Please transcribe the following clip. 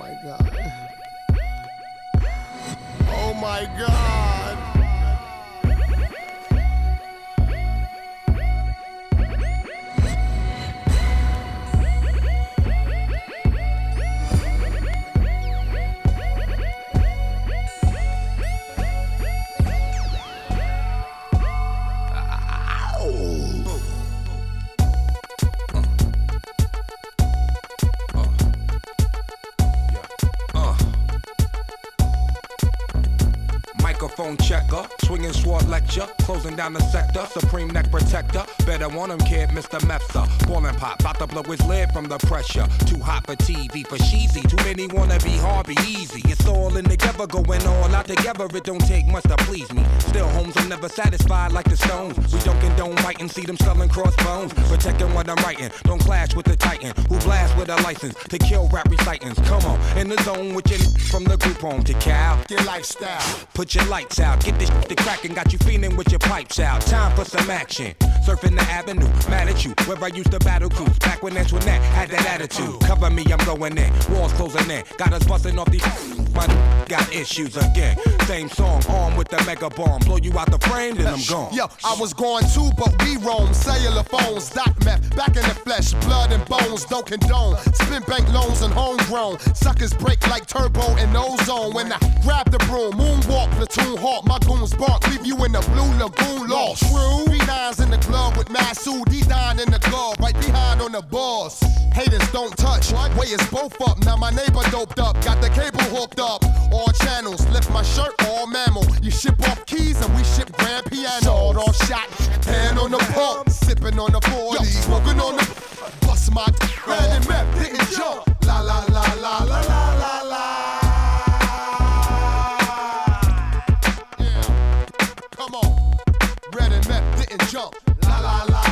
my God. Oh my God. Microphone checker, swinging sword lecture, closing down the sector, supreme neck protector. Better want him, kid, Mr. Mepsa. Ballin' pop, about to blow his lid from the pressure. Too hot for TV, for cheesy. Too many wanna be hard, be easy. It's all in together, going all out together. It don't take much to please me. Still, homes, I'm never satisfied like the Stones. We don't condone biting, see them selling crossbones. Protecting what I'm writing, don't clash with the Titan who blast with a license to kill rap recitants. Come on, in the zone with your from the group home to Cal. Your lifestyle. Put your lights out, get this shit to crackin', got you feeling with your pipes out. Time for some action. Surfing the avenue, mad at you, where I used to battle cruise. Back when Antoinette had that attitude. Cover me, I'm going in. Walls closing in. Got us busting off these. My got issues again. Same song, armed with the mega bomb. Blow you out the frame, then I'm gone. Yo, I was going too, but we roam. Cellular phones, dot meth, back in the flesh, blood and bones, don't condone. Spin bank loans and homegrown. Suckers break like turbo and ozone. When I grab the broom, moonwalk, platoon hawk, my goons bark, leave you in the blue lagoon lost. True. B9's in the club with Masood, D9 in the club, right behind on the boss. Haters don't touch, way is both up. Now my neighbor doped up, got the cable hooked up. All channels, lift my shirt, all mammal. You ship off keys and we ship grand piano. Sawed off shot, hand on the pump, sipping on the 40, smoking on the bust my red and meth, didn't jump. La la la la la la la la. Yeah, come on, red and meth didn't jump. La la la.